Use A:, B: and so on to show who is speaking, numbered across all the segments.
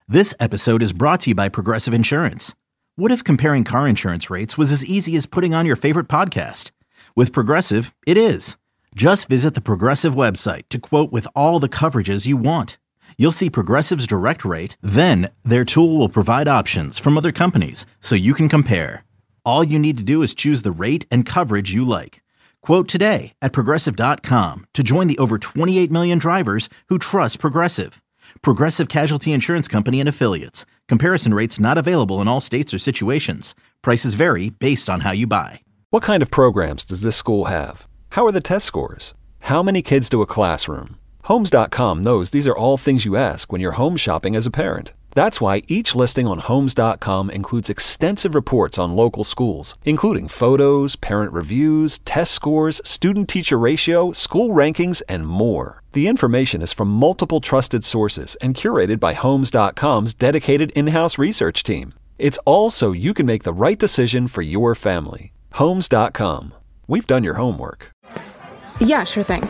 A: This episode is brought to you by Progressive Insurance. What if comparing car insurance rates was as easy as putting on your favorite podcast? With Progressive, it is. Just visit the Progressive website to quote with all the coverages you want. You'll see Progressive's direct rate, then their tool will provide options from other companies so you can compare. All you need to do is choose the rate and coverage you like. Quote today at Progressive.com to join the over 28 million drivers who trust Progressive. Progressive Casualty Insurance Company and Affiliates. Comparison rates not available in all states or situations. Prices vary based on how you buy.
B: What kind of programs does this school have? How are the test scores? How many kids do a classroom? Homes.com knows these are all things you ask when you're home shopping as a parent. That's why each listing on Homes.com includes extensive reports on local schools, including photos, parent reviews, test scores, student-teacher ratio, school rankings, and more. The information is from multiple trusted sources and curated by Homes.com's dedicated in-house research team. It's all so you can make the right decision for your family. Homes.com. We've done your homework.
C: Yeah, sure thing.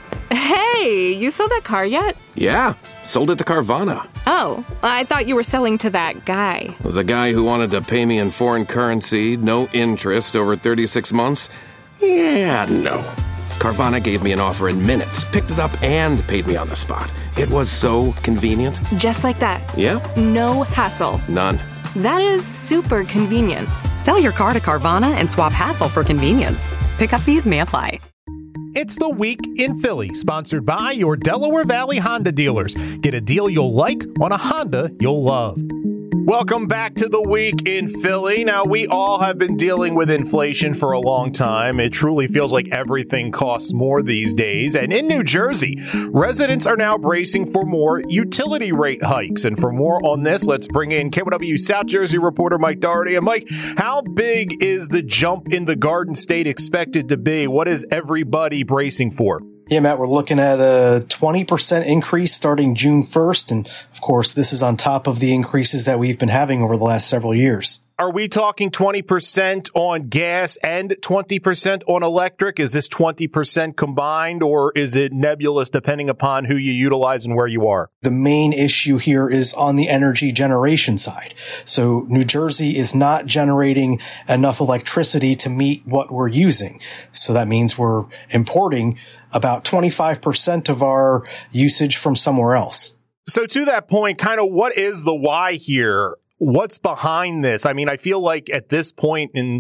D: Hey, you sold that car yet?
E: Yeah, sold it to Carvana.
D: Oh, I thought you were selling to that guy.
E: The guy who wanted to pay me in foreign currency, no interest, over 36 months? Yeah, no. Carvana gave me an offer in minutes, picked it up, and paid me on the spot. It was so convenient.
D: Just like that.
E: Yeah?
D: No hassle.
E: None.
D: That is super convenient.
F: Sell your car to Carvana and swap hassle for convenience. Pickup fees may apply.
G: It's the Week in Philly, sponsored by your Delaware Valley Honda dealers. Get a deal you'll like on a Honda you'll love. Welcome back to the Week in Philly. Now, we all have been dealing with inflation for a long time. It truly feels like everything costs more these days. And in New Jersey, residents are now bracing for more utility rate hikes. And for more on this, let's bring in KYW South Jersey reporter Mike Doherty. And Mike, how big is the jump in the Garden State expected to be? What is everybody bracing for?
H: Yeah, Matt, we're looking at a 20% increase starting June 1st. And of course, this is on top of the increases that we've been having over the last several years.
G: Are we talking 20% on gas and 20% on electric? Is this 20% combined, or is it nebulous depending upon who you utilize and where you are?
H: The main issue here is on the energy generation side. So New Jersey is not generating enough electricity to meet what we're using. So that means we're importing about 25% of our usage from somewhere else.
G: So to that point, kind of what is the why here? What's behind this? I mean, I feel like at this point in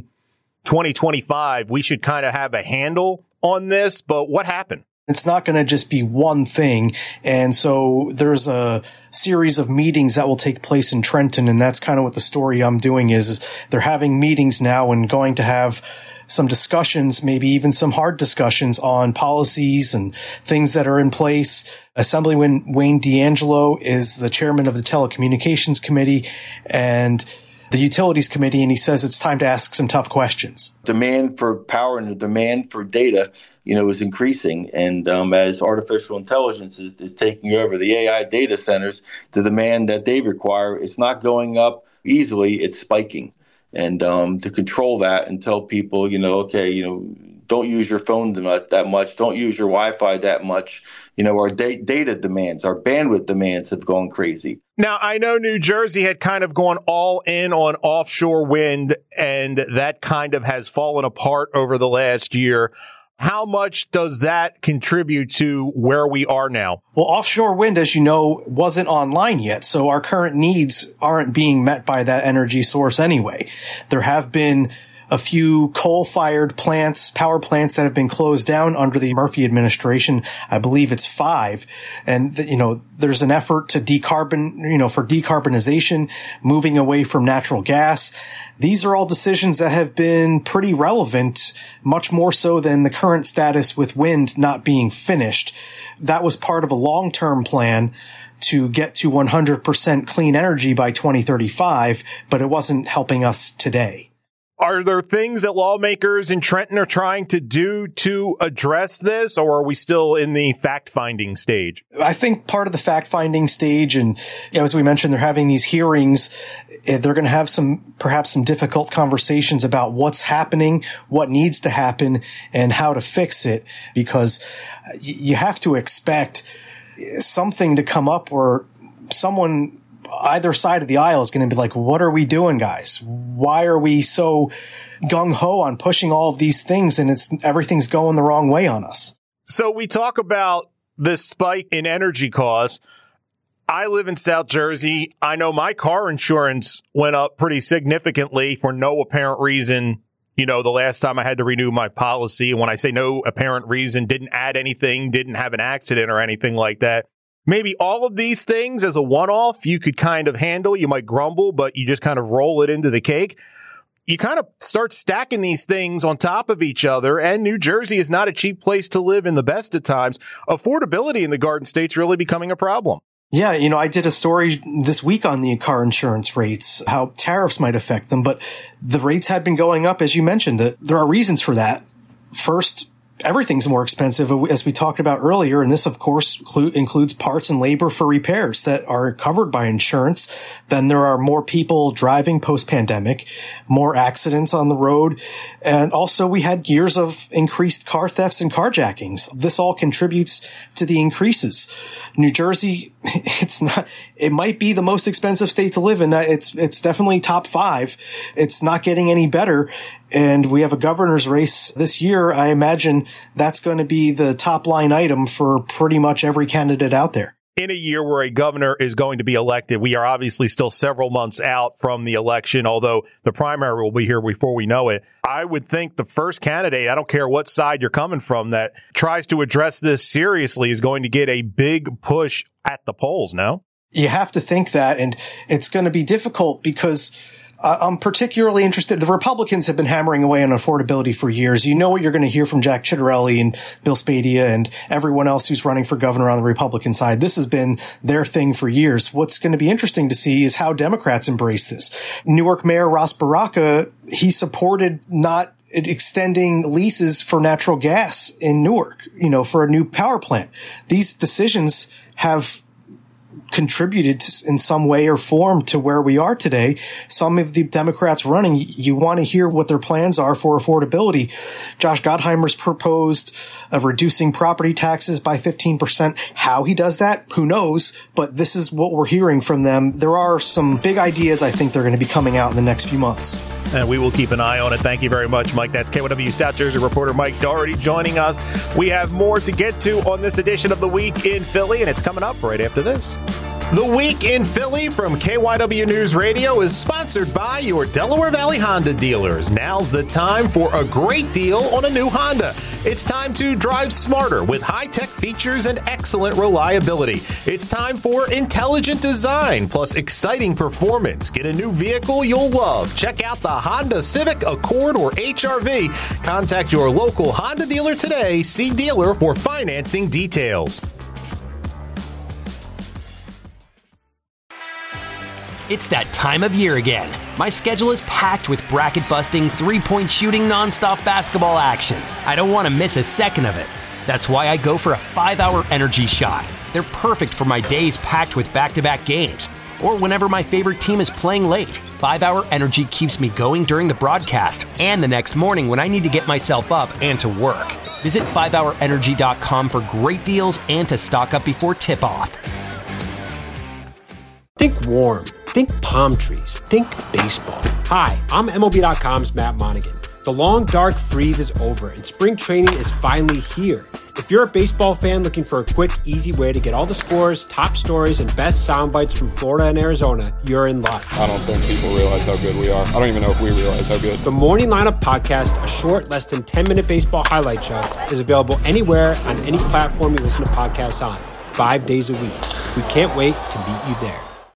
G: 2025, we should kind of have a handle on this, but what happened?
H: It's not going to just be one thing. And so there's a series of meetings that will take place in Trenton. And that's kind of what the story I'm doing is they're having meetings now and going to have some discussions, maybe even some hard discussions on policies and things that are in place. Assemblyman Wayne D'Angelo is the chairman of the Telecommunications Committee and the Utilities Committee, and he says it's time to ask some tough questions.
I: Demand for power and the demand for data, is increasing. And as artificial intelligence is taking over the AI data centers, the demand that they require, it's not going up easily, it's spiking. And to control that and tell people, don't use your phone that much, don't use your Wi-Fi that much. Our data demands, our bandwidth demands have gone crazy.
G: Now, I know New Jersey had kind of gone all in on offshore wind, and that kind of has fallen apart over the last year. How much does that contribute to where we are now?
H: Well, offshore wind, as you know, wasn't online yet, so our current needs aren't being met by that energy source anyway. There have been a few coal-fired plants, power plants that have been closed down under the Murphy administration. I believe it's 5. And, there's an effort to for decarbonization, moving away from natural gas. These are all decisions that have been pretty relevant, much more so than the current status with wind not being finished. That was part of a long-term plan to get to 100% clean energy by 2035, but it wasn't helping us today.
G: Are there things that lawmakers in Trenton are trying to do to address this, or are we still in the fact-finding stage?
H: I think part of the fact-finding stage, and as we mentioned, they're having these hearings. They're going to have perhaps some difficult conversations about what's happening, what needs to happen, and how to fix it, because you have to expect something to come up where someone either side of the aisle is going to be like, what are we doing, guys? Why are we so gung-ho on pushing all of these things and everything's going the wrong way on us?
G: So we talk about this spike in energy costs. I live in South Jersey. I know my car insurance went up pretty significantly for no apparent reason. The last time I had to renew my policy, and when I say no apparent reason, didn't add anything, didn't have an accident or anything like that. Maybe all of these things as a one-off you could kind of handle. You might grumble, but you just kind of roll it into the cake. You kind of start stacking these things on top of each other, and New Jersey is not a cheap place to live in the best of times. Affordability in the Garden State's really becoming a problem.
H: Yeah, I did a story this week on the car insurance rates, how tariffs might affect them, but the rates had been going up, as you mentioned. There are reasons for that. First, everything's more expensive, as we talked about earlier, and this, of course, includes parts and labor for repairs that are covered by insurance. Then there are more people driving post-pandemic, more accidents on the road, and also we had years of increased car thefts and carjackings. This all contributes to the increases. New Jersey, it might be the most expensive state to live in. It's definitely top 5. It's not getting any better. And we have a governor's race this year. I imagine that's going to be the top line item for pretty much every candidate out there.
G: In a year where a governor is going to be elected, we are obviously still several months out from the election, although the primary will be here before we know it. I would think the first candidate, I don't care what side you're coming from, that tries to address this seriously is going to get a big push at the polls, no?
H: You have to think that, and it's going to be difficult because I'm particularly interested. The Republicans have been hammering away on affordability for years. You know what you're going to hear from Jack Ciattarelli and Bill Spadea and everyone else who's running for governor on the Republican side. This has been their thing for years. What's going to be interesting to see is how Democrats embrace this. Newark Mayor Ras Baraka, he supported not extending leases for natural gas in Newark, for a new power plant. These decisions have contributed in some way or form to where we are today. Some of the Democrats running, you want to hear what their plans are for affordability. Josh Gottheimer's proposed reducing property taxes by 15%. How he does that, who knows? But this is what we're hearing from them. There are some big ideas I think they're going to be coming out in the next few months.
G: And we will keep an eye on it. Thank you very much, Mike. That's KYW South Jersey reporter Mike Doherty joining us. We have more to get to on this edition of The Week in Philly, and it's coming up right after this. The Week in Philly from KYW News Radio is sponsored by your Delaware Valley Honda dealers. Now's the time for a great deal on a new Honda. It's time to drive smarter with high-tech features and excellent reliability. It's time for intelligent design plus exciting performance. Get a new vehicle you'll love. Check out the Honda Civic, Accord, or HR-V. Contact your local Honda dealer today. See dealer for financing details.
J: It's that time of year again. My schedule is packed with bracket-busting, three-point shooting, nonstop basketball action. I don't want to miss a second of it. That's why I go for a 5-hour energy shot. They're perfect for my days packed with back-to-back games, or whenever my favorite team is playing late. 5-hour energy keeps me going during the broadcast and the next morning when I need to get myself up and to work. Visit 5hourenergy.com for great deals and to stock up before tip-off.
K: Think warm. Think palm trees. Think baseball. Hi, I'm MLB.com's Matt Monaghan. The long, dark freeze is over, and spring training is finally here. If you're a baseball fan looking for a quick, easy way to get all the scores, top stories, and best sound bites from Florida and Arizona, you're in luck.
L: I don't think people realize how good we are. I don't even know if we realize how good.
K: The Morning Lineup Podcast, a short, less than 10-minute baseball highlight show, is available anywhere on any platform you listen to podcasts on, 5 days a week. We can't wait to meet you there.